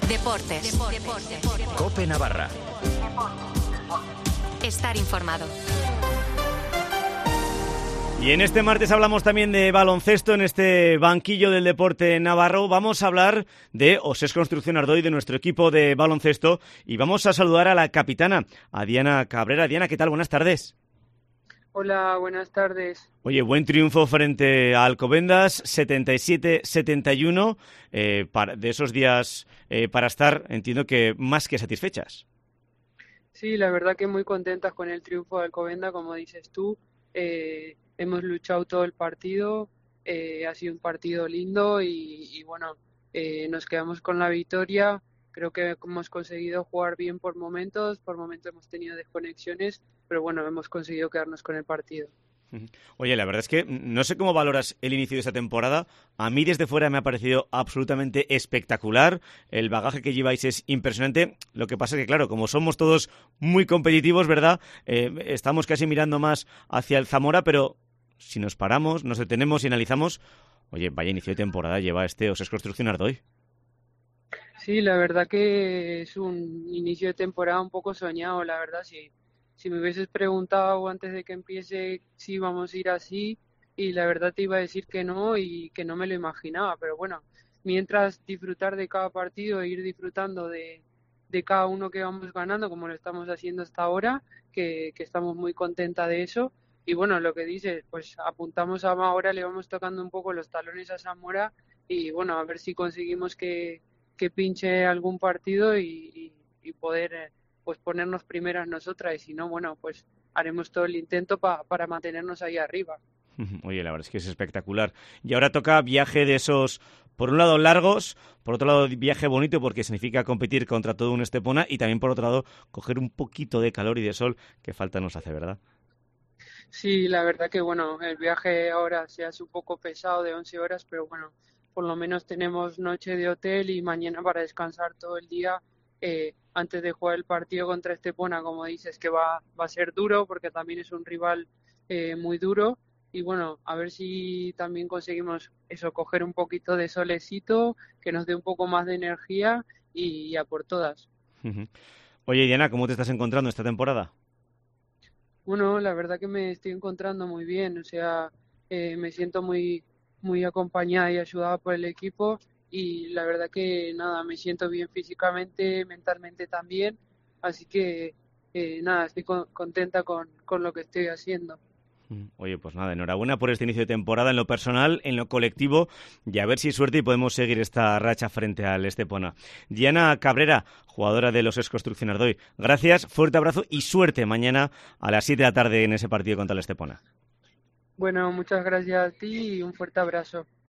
Deportes. COPE Navarra. Estar informado. Y en este martes hablamos también de baloncesto en este banquillo del deporte navarro. Vamos a hablar de OSES Construcción Ardoy, de nuestro equipo de baloncesto, y vamos a saludar a la capitana, a Diana Cabrera. Diana, ¿qué tal? Buenas tardes. Hola, buenas tardes. Oye, buen triunfo frente a Alcobendas, 77-71, de esos días para estar, entiendo que más que satisfechas. Sí, la verdad que muy contentas con el triunfo de Alcobendas, como dices tú. Hemos luchado todo el partido, ha sido un partido lindo y bueno, nos quedamos con la victoria. Creo que hemos conseguido jugar bien por momentos hemos tenido desconexiones, pero bueno, hemos conseguido quedarnos con el partido. Oye, la verdad es que no sé cómo valoras el inicio de esta temporada. A mí desde fuera me ha parecido absolutamente espectacular. El bagaje que lleváis es impresionante. Lo que pasa es que, claro, como somos todos muy competitivos, ¿verdad? Estamos casi mirando más hacia el Zamora, pero si nos paramos, nos detenemos y analizamos, oye, vaya inicio de temporada lleva este OSES Construcción Ardoy. Sí, la verdad que es un inicio de temporada un poco soñado, la verdad. Si me hubieses preguntado antes de que empiece si vamos a ir así, y la verdad te iba a decir que no y que no me lo imaginaba, pero bueno, mientras disfrutar de cada partido e ir disfrutando de cada uno que vamos ganando, como lo estamos haciendo hasta ahora, que estamos muy contentas de eso. Y bueno, lo que dices, pues apuntamos ahora, le vamos tocando un poco los talones a Zamora y bueno, a ver si conseguimos que pinche algún partido y poder pues ponernos primeras nosotras, y si no, bueno, pues haremos todo el intento para mantenernos ahí arriba. Oye, la verdad es que es espectacular. Y ahora toca viaje de esos, por un lado largos, por otro lado viaje bonito porque significa competir contra todo un Estepona, y también por otro lado coger un poquito de calor y de sol que falta nos hace, ¿verdad? Sí, la verdad que bueno, el viaje ahora se hace un poco pesado de 11 horas, pero bueno, por lo menos tenemos noche de hotel y mañana para descansar todo el día antes de jugar el partido contra Estepona, como dices, que va a ser duro porque también es un rival muy duro. Y bueno, a ver si también conseguimos eso, coger un poquito de solecito, que nos dé un poco más de energía y a por todas. Oye, Diana, ¿cómo te estás encontrando esta temporada? Bueno, la verdad que me estoy encontrando muy bien, o sea, me siento muy acompañada y ayudada por el equipo, y la verdad que nada, me siento bien físicamente, mentalmente también, así que nada, estoy contenta con lo que estoy haciendo. Oye, pues nada, enhorabuena por este inicio de temporada en lo personal, en lo colectivo, y a ver si hay suerte y podemos seguir esta racha frente al Estepona. Diana Cabrera, jugadora de los OSES Construcción Ardoy, gracias, fuerte abrazo y suerte mañana a las 7 de la tarde en ese partido contra el Estepona. Bueno, muchas gracias a ti y un fuerte abrazo.